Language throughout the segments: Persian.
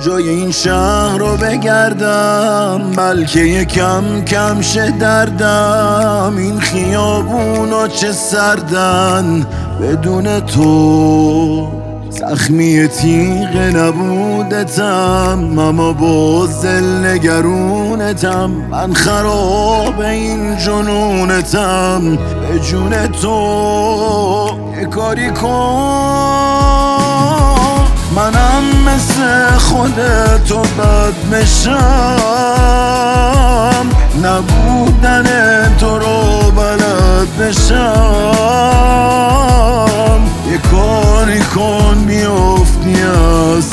کجای این شهر رو بگردم، بلکه یکم کم شه دردم. این خیابونا چه سردن بدون تو، زخمی تیغ نبودتم اما باز دل نگرونتم. من خراب این جنونتم، به جون تو یه کاری کن. منم مثل خودتو بد بشم، نبودن تو رو بلد بشم. یه کاری کن بیافتی از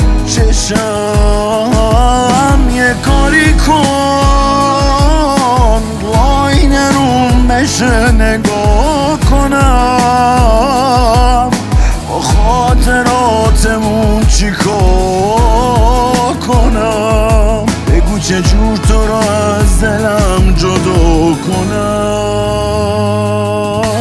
چشم، یه کاری کن تو آینه روم بشه نگاه کنم. با خاطراتمون چی کار کنم؟ بگو چجور تو رو از دلم جدا کنم.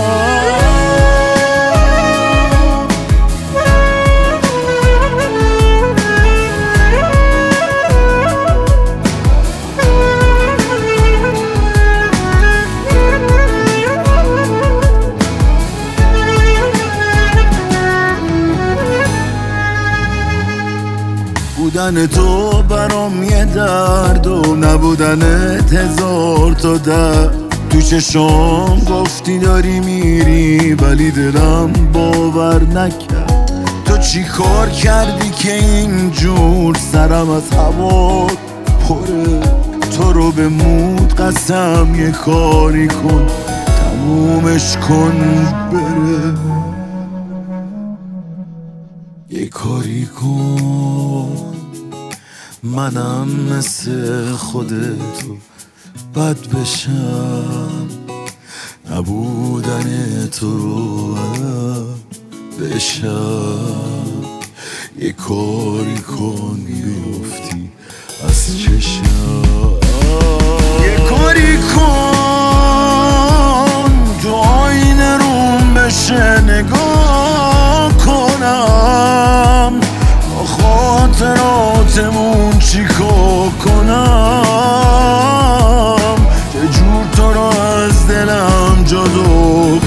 بودن تو برام یه درد و نبودنت هزار تا درد. تو چشام گفتی داری میری ولی دلم باور نکرد. تو چی کار کردی که اینجور سرم از هوا پره؟ تو رو به مود قسم یه کاری کن تمومش کن بره. یه کاری کن منم مثل خودتو بد بشم، نبودن تو رو بشم. یه کاری کن بیفتی از چشم، یه کاری کن تو آینه روم بشه نگاه کنم. با خاطراتمون چی کار کنم؟ چجور تو رو از دلم جدا